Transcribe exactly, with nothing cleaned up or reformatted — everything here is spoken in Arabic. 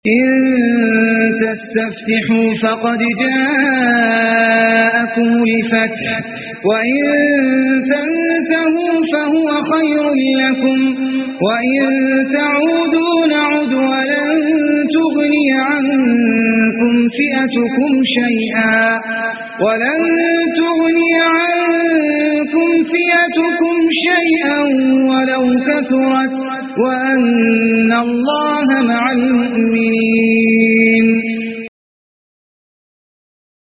إن تستفتحوا فقد جاءكم الفتح وإن تنتهوا فهو خير لكم وإن تعودوا نعد ولن تغني عنكم فئتكم شيئا ولن تغني عنكم فئتكم شيئا ولو كثرت وأن الله مع المؤمنين